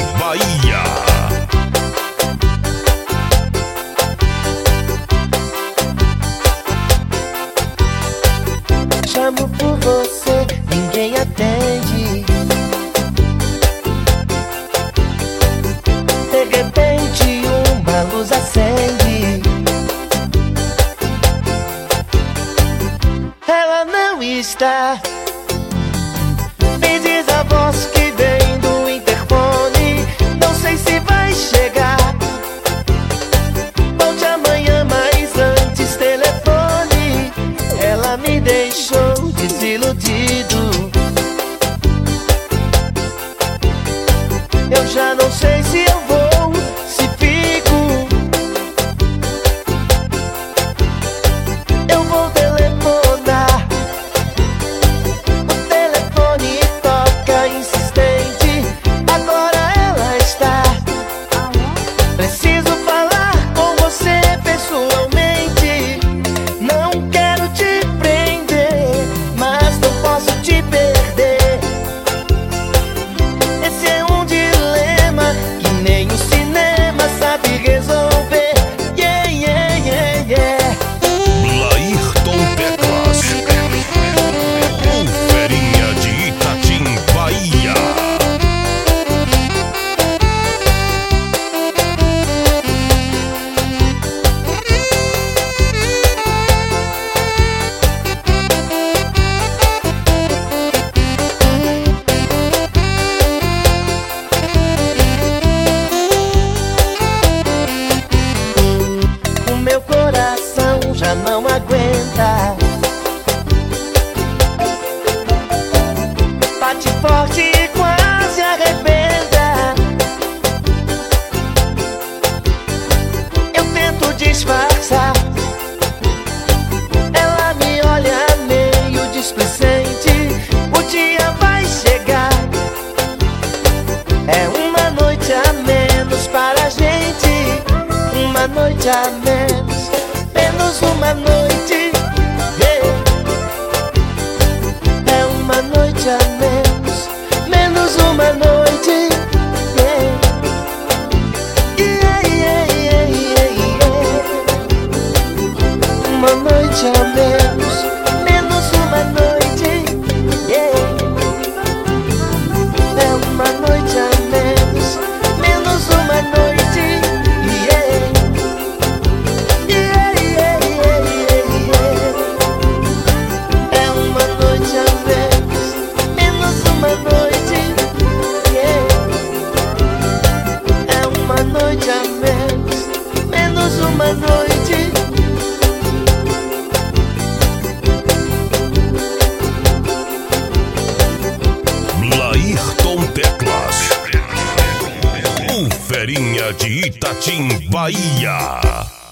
Bahia. Chamo por você, ninguém atende. De repente uma luz acende. Ela não está. Me diz a voz que vem do interfone. Não sei se vai chegar. Volte amanhã, mas antes telefone. Ela me deixou desiludido. Eu já não sei se eu vou, se fico. Eu vou telefonar. O telefone toca insistente. Agora ela está. Preciso falar com você pessoalmente. Não quero te prender, mas não posso te perder. Esse é um dilema que nem o cinema sabe resolver. Yeah, yeah, yeah, yeah. Laírton Teclas, o Ferinha de Itatim, Bahia. O meu coração já não aguenta. Bate forte e quase arrebenta. Eu tento disfarçar. Ela me olha meio displicente. O dia vai chegar. É uma noite a menos para a gente. Uma noite a menos, menos uma noite. Yeah. É uma noite a menos, menos uma noite. Yeah. Yeah, yeah, yeah, yeah, yeah. Uma noite a menos, menos uma noite. Yeah. É uma noite a menos, menos uma noite. Yeah. Yeah, yeah, yeah, yeah, yeah. É uma noite a menos, menos uma noite. Yeah. É uma noite a menos, menos uma noite. Laírton Teclas, o Ferinha de Itatim, Bahia.